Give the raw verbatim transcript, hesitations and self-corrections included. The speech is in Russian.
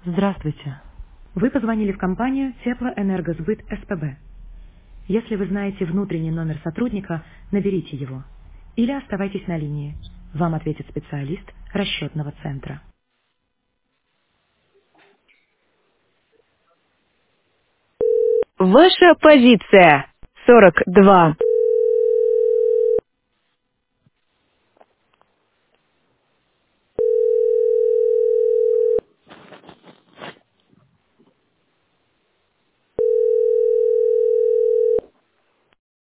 Здравствуйте. Вы позвонили в компанию Теплоэнергосбыт СПБ. Если вы знаете внутренний номер сотрудника, наберите его. Или оставайтесь на линии. Вам ответит специалист расчетного центра. Ваша позиция сорок два.